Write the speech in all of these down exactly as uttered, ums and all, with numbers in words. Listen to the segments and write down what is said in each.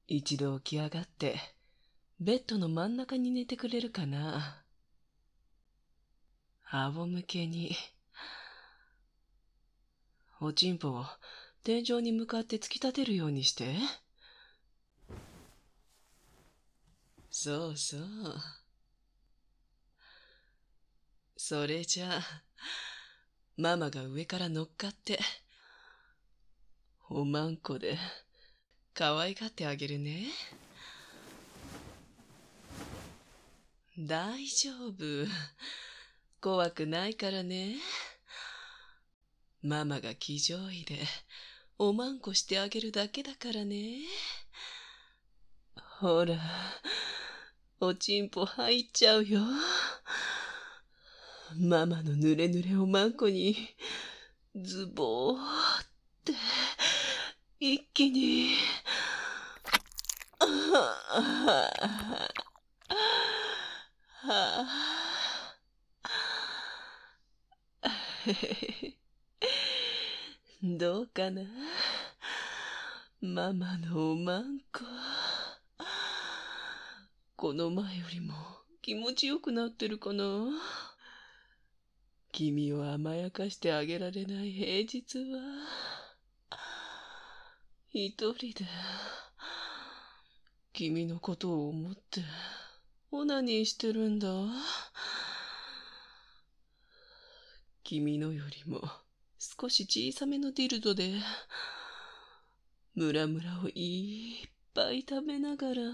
一度起き上がって、ベッドの真ん中に寝てくれるかな。仰向けに、おちんぽを天井に向かって突き立てるようにして。そうそう。それじゃあ、ママが上から乗っかって、おまんこで可愛がってあげるね。大丈夫。怖くないからね。ママが騎乗位でおまんこしてあげるだけだからね。ほら、おちんぽ入っちゃうよ。ママのぬれぬれおまんこにズボーって一気に。どうかな、ママのおまんこ。この前よりも気持ちよくなってるかな。君を甘やかしてあげられない平日は、一人で君のことを思ってオナニーしてるんだ。君のよりも少し小さめのディルドでムラムラをいっぱい食べながら、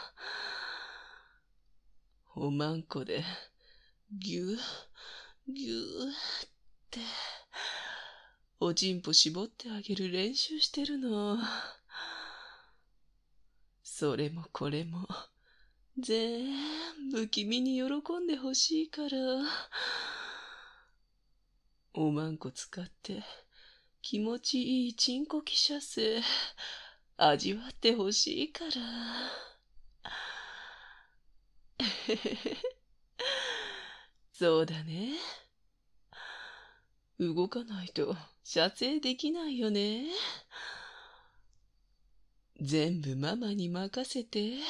おまんこでぎゅぎゅっておちんぽ絞ってあげる練習してるの。それもこれもぜんぶ君に喜んでほしいから、おまんこ使って気持ちいいチンコ汽車せ味わってほしいから。そうだね。動かないと射精できないよね。全部ママに任せて。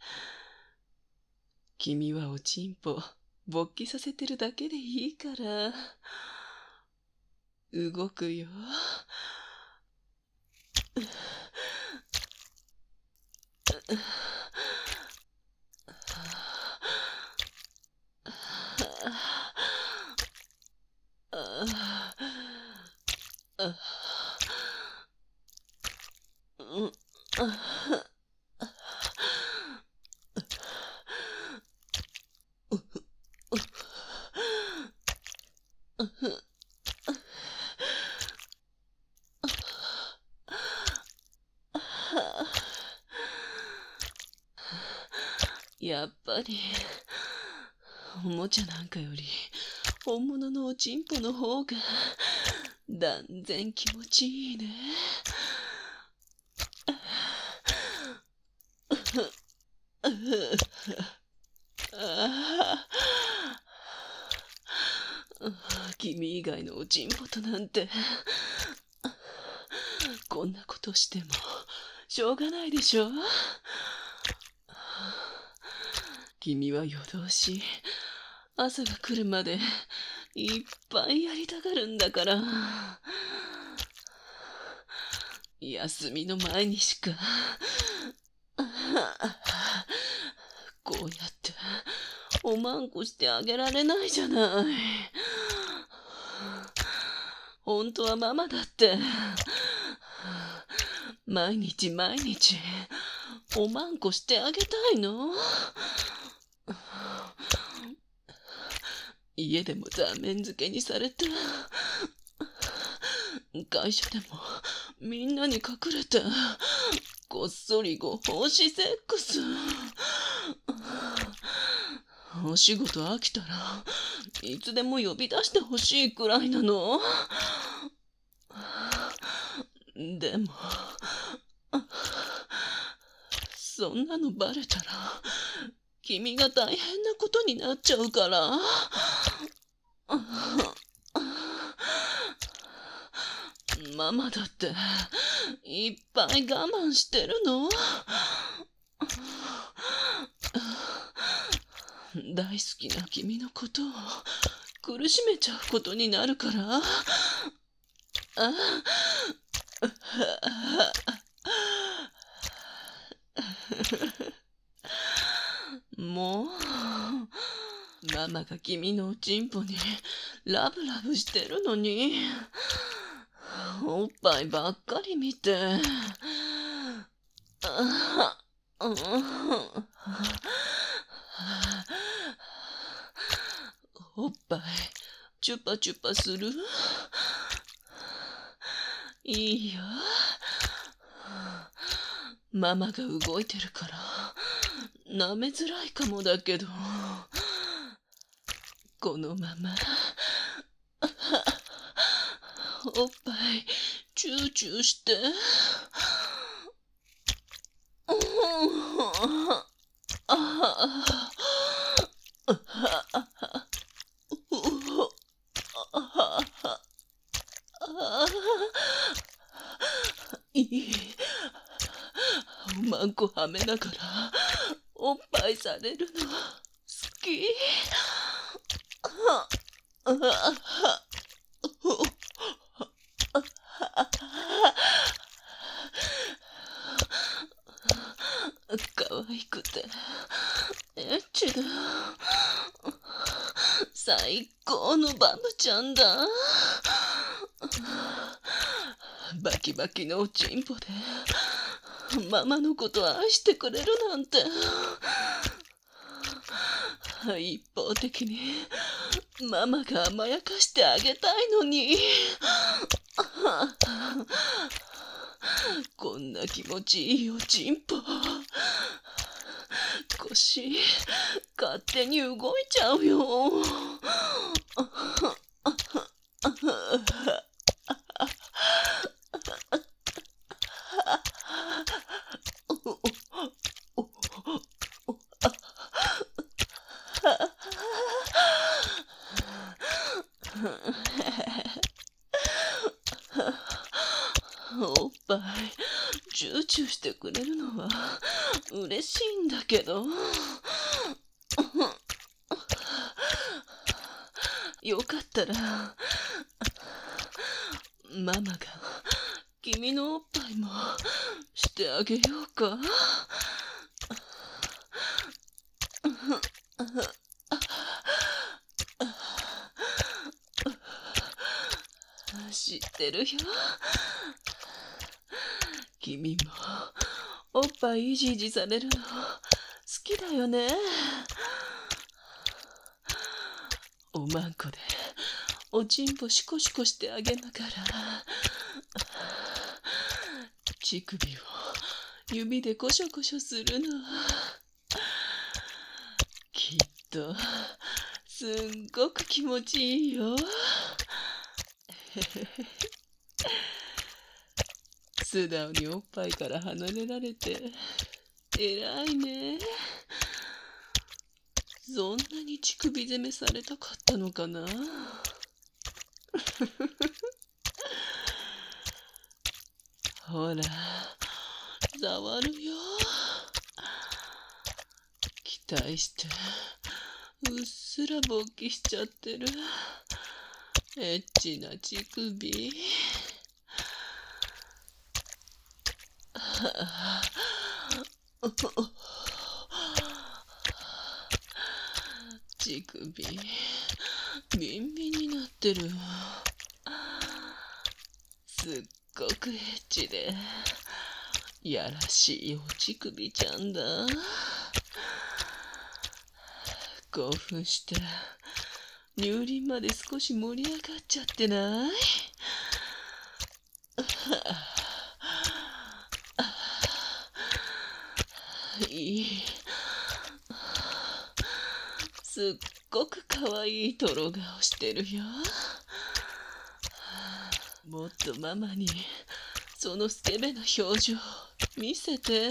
君はおちんぽ勃起させてるだけでいいから。動くよ。やっぱりおもちゃなんかより本物のおちんぽの方が断然気持ちいいね。君以外のおちんぽとなんてこんなことしてもしょうがないでしょ。君は夜通し朝が来るまでいっぱいやりたがるんだから、休みの前にしかこうやっておまんこしてあげられないじゃない。本当はママだって毎日毎日おまんこしてあげたいの。家でも座面付けにされて、会社でもみんなに隠れてこっそりご奉仕セックス。お仕事飽きたらいつでも呼び出してほしいくらいなの。でもそんなのバレたら君が大変なことになっちゃうから。ママだっていっぱい我慢してるの。 大好きな君のことを苦しめちゃうことになるから。あもう、ママが君のおちんぽにラブラブしてるのに、おっぱいばっかり見て。あうんおっぱいチュパチュパする？いいよ。ママが動いてるから舐めづらいかもだけど、このままおっぱいチューチューして。いい。おまんこはめながらおっぱいされるの好き。かわいくてエッチだ。最高のバムちゃんだ。バキバキのおちんぽでママのこと愛してくれるなんて。一方的にママが甘やかしてあげたいのに。こんな気持ちいいおちんぽ、腰勝手に動いちゃうよ。おっぱいチューチューしてくれるのは嬉しいんだけど、よかったらママが君のおっぱいもしてあげようか。知ってるよ。君もおっぱいいじいじされるの好きだよね。おまんこでおちんぽシコシコしてあげながら乳首を指でコショコショするの。きっとすんごく気持ちいいよ。素直におっぱいから離れられて偉いね。そんなに乳首攻めされたかったのかな。ほら触るよ。期待してうっすら勃起しちゃってるエッチな乳首。乳首ビンビンになってる。すっごくエッチでやらしいお乳首ちゃんだ。興奮して乳輪まで少し盛り上がっちゃってない？いい。すっごくかわいいトロ顔してるよ。もっとママにそのスケベな表情見せて。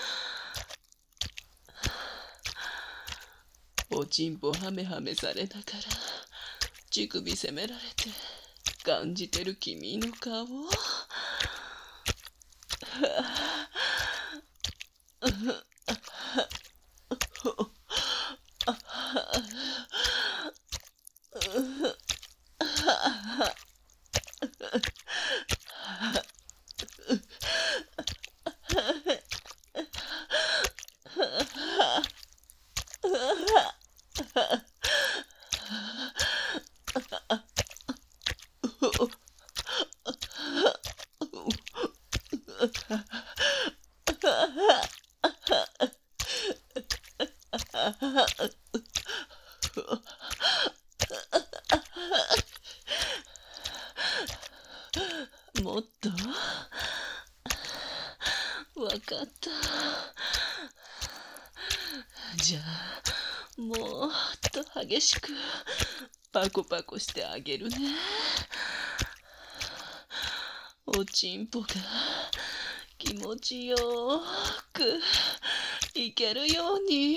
おちんぽハメハメされながら乳首責められて感じてる君の顔。 もっとわかった。じゃあもっと激しくパコパコしてあげるね。おちんぽが気持ちよくいけるように。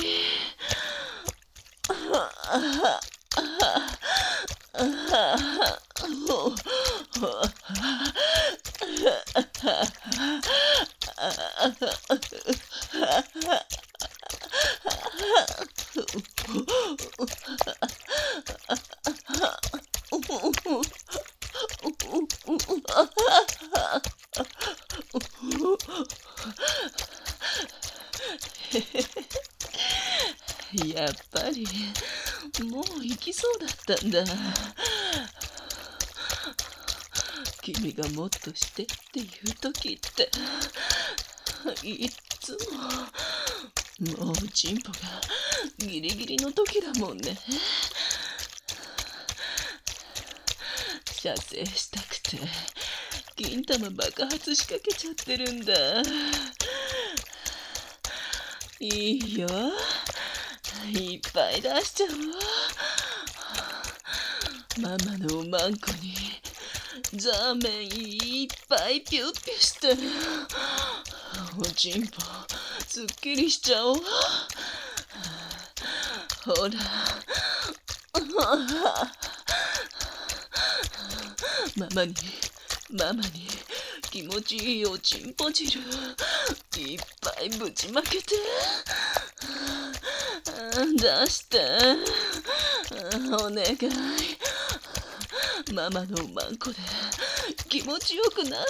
やっぱりもう行きそうだったんだ。君がもっとしてっていう時っていっつももうチンポがギリギリの時だもんね。射精したくて金玉爆発しかけちゃってるんだ。いいよ、いっぱい出しちゃおう。ママのおまんこにザーメンいっぱいピュッピュしておちんぽすっきりしちゃおう。ほらママにママに気持ちいいおちんぽ汁いっぱいぶちまけて出してお願い。ママのマンコで気持ちよくなって。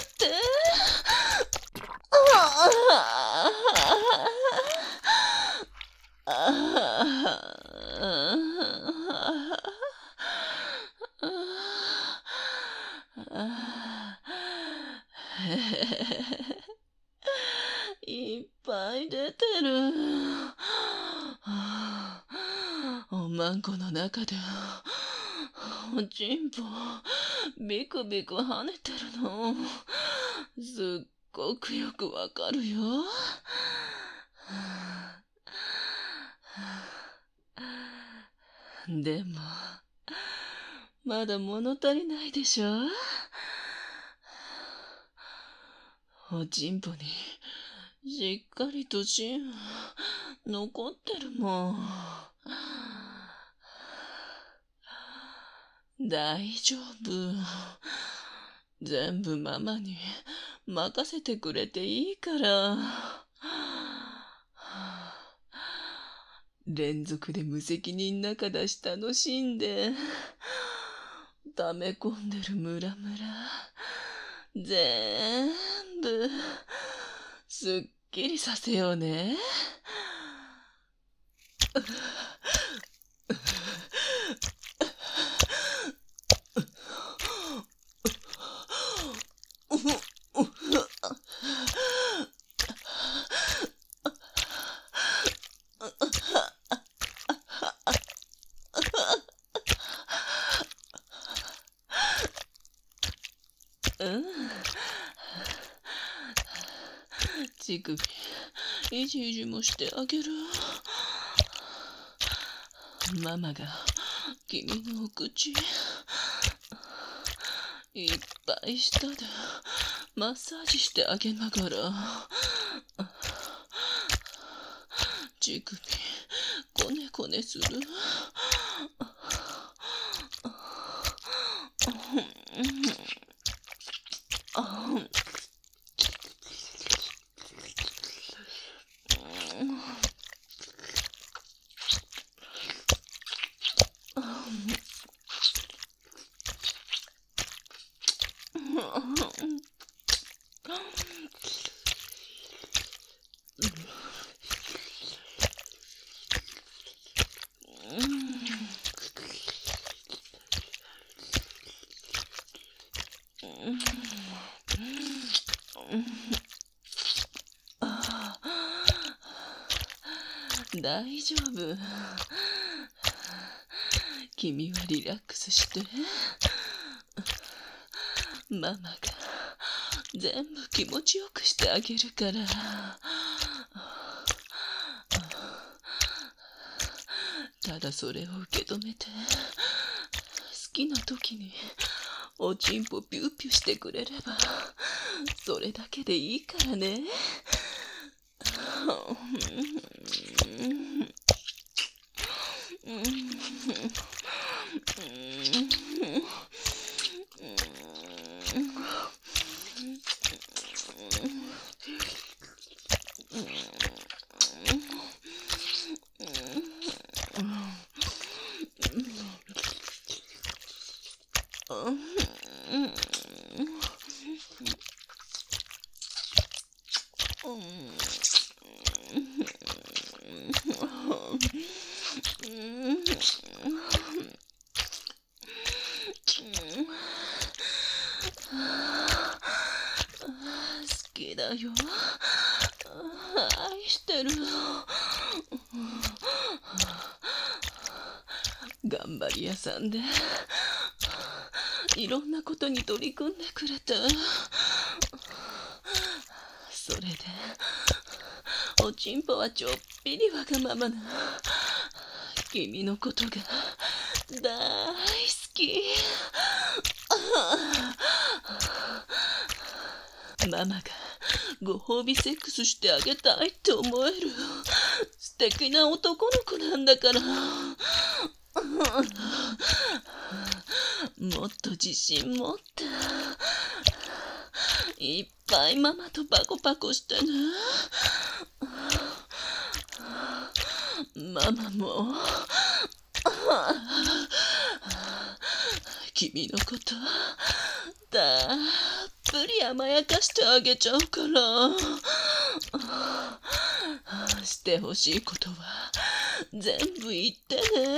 いっぱい出てる。おまんこの中でおちんぽビクビク跳ねてるのすっごくよくわかるよ。でもまだ物足りないでしょ。おちんぽにしっかりと芯残ってるもん。大丈夫。全部ママに任せてくれていいから。連続で無責任仲出し楽しんで溜め込んでるムラムラ全部すっきりさせようね。うん。乳首いじいじもしてあげる。ママが君のお口いっぱい舌でマッサージしてあげながら乳首こねこねする。 大丈夫。君はリラックスして。ママが全部気持ちよくしてあげるから。ただそれを受け止めて、好きな時におちんぽピューピュしてくれれば、それだけでいいからね。好きだよ。愛してる。頑張り屋さんでいろんなことに取り組んでくれて、それでおちんぽはちょっぴりわがままな君のことが大好き。ママがご褒美セックスしてあげたいって思える素敵な男の子なんだから。もっと自信持っていっぱいママとパコパコしてね。ママも君のことたっぷり甘やかしてあげちゃうから。してほしいことは全部言ってね。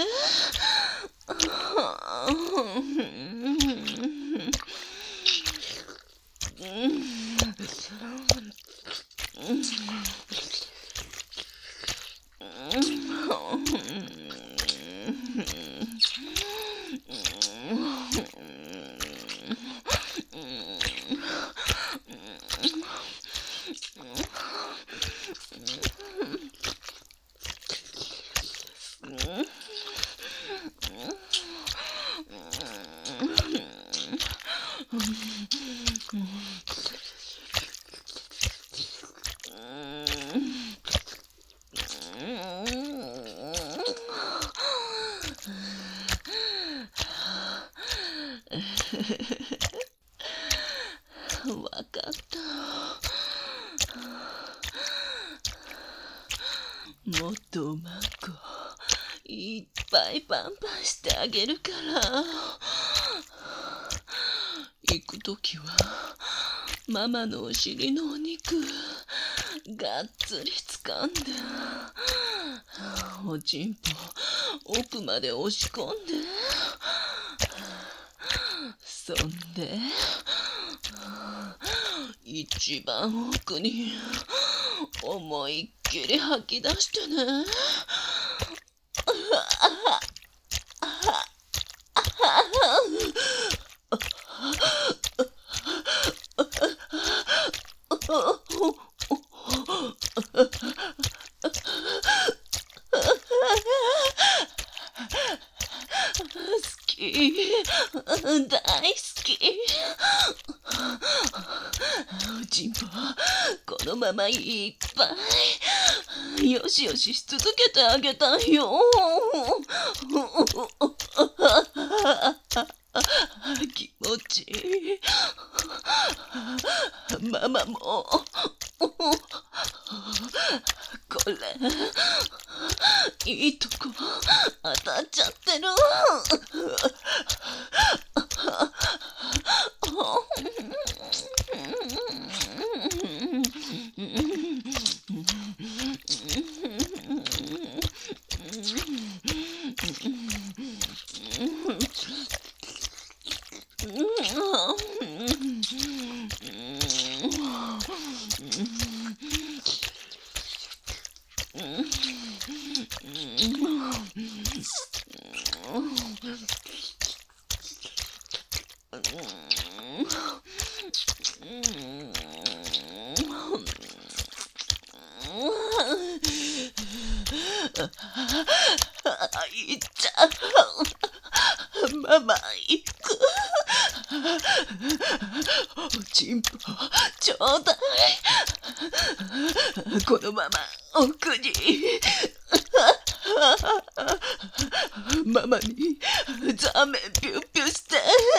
わかった。もっとうまくいっぱいパンパンしてあげるから。行くときはママのお尻のお肉がっつり掴んで、おちんぽ奥まで押し込んで、そんで一番奥に思いっきり吐き出してね。好き、大好き。おちんぽこのままいっぱいよしよしし続けてあげたいよ。気持ちいい。ママもこれいいとこ当たっちゃってる。 いっちゃママ行く。おちんぽちょうだい。このまま奥に。ママにザメピュッピュして。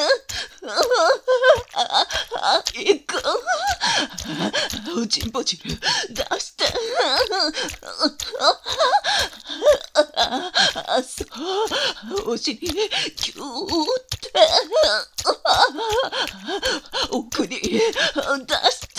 行く。おちんぽ汁出して。あ、そう、お尻キューって奥に出して。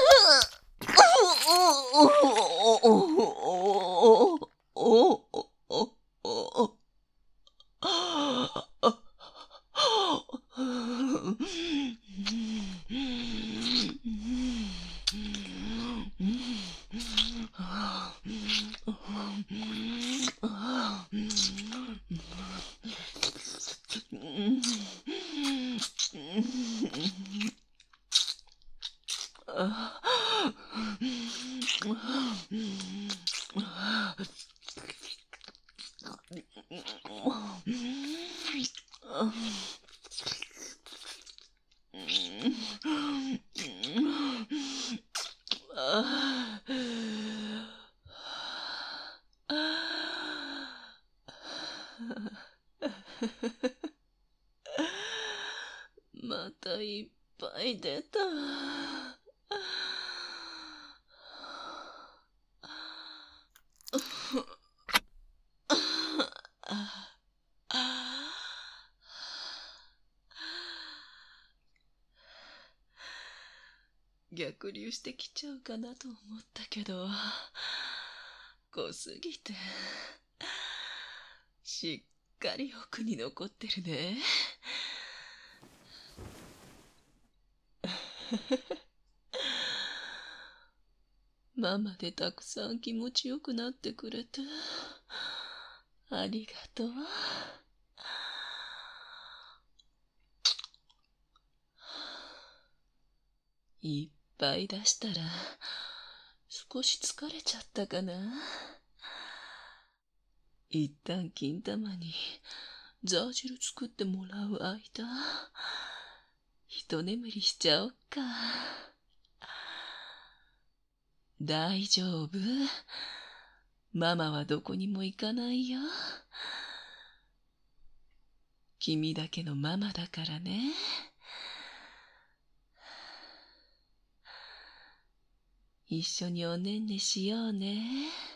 またいっぱい出た。逆流してきちゃうかなと思ったけど、濃すぎてしっかり奥に残ってるね。ママでたくさん気持ちよくなってくれてありがとう。いっぱい出したら少し疲れちゃったかな。一旦金玉にザー汁作ってもらう間、一眠りしちゃおっか。大丈夫。ママはどこにも行かないよ。君だけのママだからね。一緒におねんねしようね。